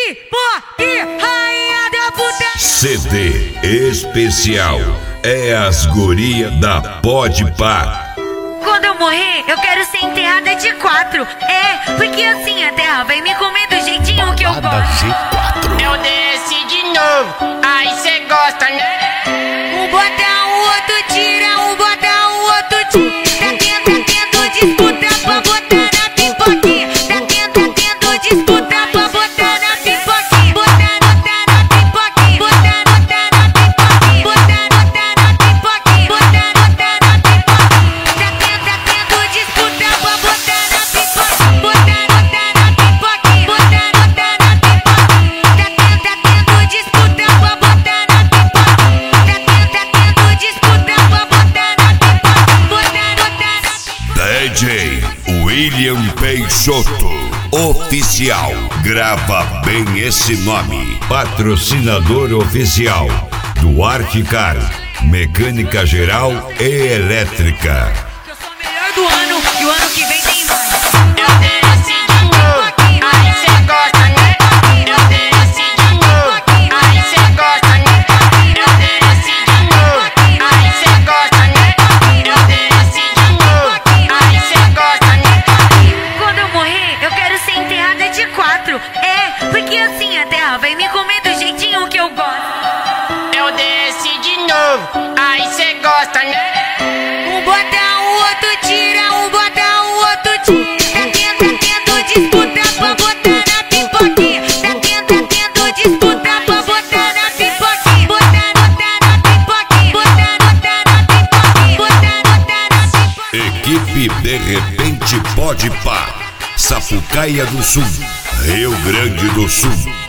pipoque, rainha da puta. CD especial é as guria da Pode Pá. Quando eu morrer, eu quero ser enterrada de 4. É, porque assim a terra vai me comer do jeitinho que eu gosto. Eu desci de novo, aí cê gosta, né? Um bota, o outro tira, um bota, o outro tira. Tá tendo disputa pra botar na pipoquinha. Tá tendo disputa pra botar na pipoquinha. Botar na pipoquinha. Botar na pipoquinha. Botar na pipoquinha. Botar na pipoquinha. Tá tendo disputa pra botar na pipoquinha. Botar na pipoquinha. Botar na pipoquinha. Tá tendo disputa pra botar na pipoquinha. Tá tendo disputa pra botar na pipoquinha. DJ William Peixoto Oficial. Grava bem esse nome. Patrocinador oficial do Arquicar, mecânica geral e elétrica. Eu sou o melhor do ano e o ano que vem tem mais. Eu desci de novo, aí cê gosta, né? Eu desci de novo, aí cê gosta, né? Eu desci de novo, aí cê gosta, né? Eu desci de novo, aí cê gosta, né? Quando eu morrer, eu quero ser enterrada de 4. É, porque assim a terra vai me comer do jeitinho que eu gosto. Eu desci de novo, aí cê gosta, né? Um bota, o outro tira, um bota, o outro tira. Tá tendo disputa pra botar na pipoquinha. Tá tendo disputa pra botar na pipoquinha. Botar na pipoquinha. Botar na pipoquinha. Botar na pipoquinha. Equipe De Repente Pode Pá. Sapucaia do Sul, Rio Grande do Sul.